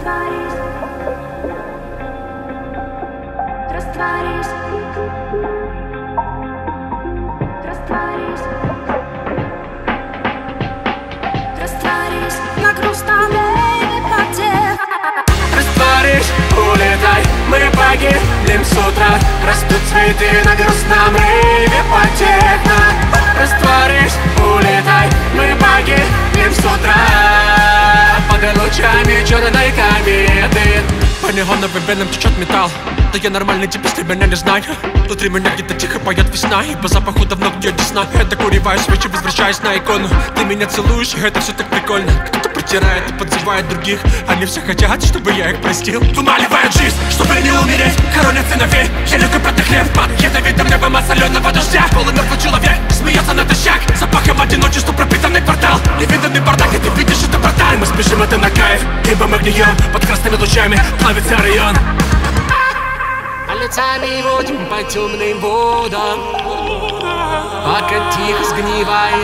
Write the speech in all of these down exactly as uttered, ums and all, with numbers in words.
Растворись, растворись, растворись, растворись на грустном рейве. Растворишь, улетай, мы погибнем с утра. Растут цветы на грустном рейве по техно. Растворишь, улетай, мы погибнем с утра под лучами черной кометы. По неоновым венам течет металл. Да я нормальный тип, если меня не знаю. Внутри меня где-то тихо поет весна. И по запаху давно где десна. Я докуриваю свечи, возвращаюсь на икону. Ты меня целуешь, и это все так прикольно. Кто-то притирает и подзывает других. Они все хотят, чтобы я их простил. Вымаливают жизнь, чтобы не умереть. Хоронят сыновей, я легкий протехлев. Под ядовитым небом от соленого дождя. Полумертвый человек смеется натощак. Запахом одиночества пропитанный квартал. Невиданный бардак, и ты видишь это, братан. Мы спешим, это на кайф, ибо мы гнием. Под красными лучами плавится район. А лицами водим по темным водам, пока тихо сгнивает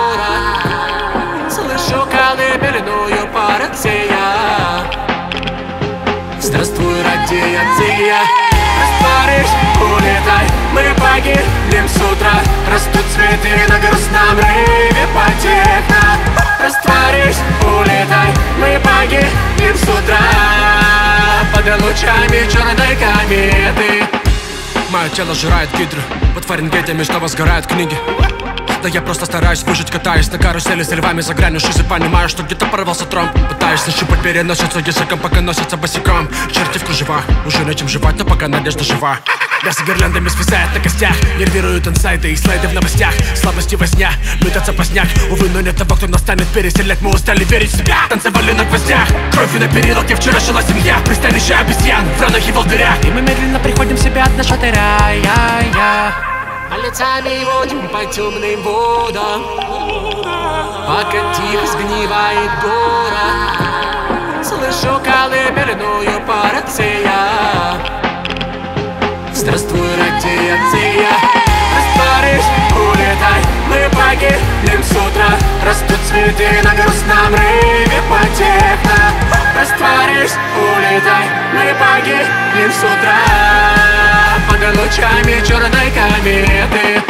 город. Слышу колыбельную парацея. Здравствуй, радиация. Растворишь, улетай, мы погибнем с утра. Растут цветы на грустном рейве по техно. Растворишь, улетай, мы погибнем с утра под лучами черной кометы. Мое тело жирает гидры, под Фаренгейтами снова сгорают книги. Да я просто стараюсь выжить, катаюсь на карусели с львами за гранью шизы. Понимаю, что где-то порвался тромб. Пытаюсь нащупать переносицу языком, пока носится босиком. Черти в кружевах, уже нечем жевать, но пока надежда жива. Мясо гирляндами свисает на костях. Нервируют инсайды и слайды в новостях. Слабости во сне, метаться по снег. Увы, но нет того, кто нас станет переселять. Мы устали верить в себя, танцевали на гвоздях. Кровью на перилке вчера жила семья. Пристанище обезьян, в ранах и волдырях. И мы медленно приходим в себя от нашего рая. А лицами водим по темным водам, пока тихо сгнивает город. Слышу колыбельную парацея. Здравствуй, радиация. Растворишь, улетай, мы погибнем с утра. Растут цветы на грустном рейве по техно. Растворишь, улетай, мы погибнем с утра под лучами черной кометы.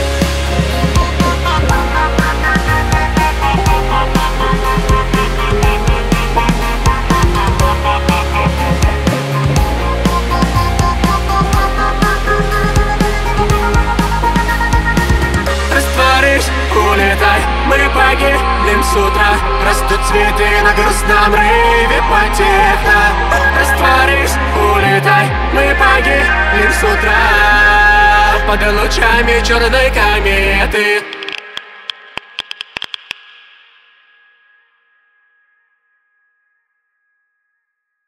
Растворишь, улетай, мы погибнем с утра. Растут цветы на грустном рейве по техно. Растворишь, улетай, мы погибнем с утра под лучами черной кометы.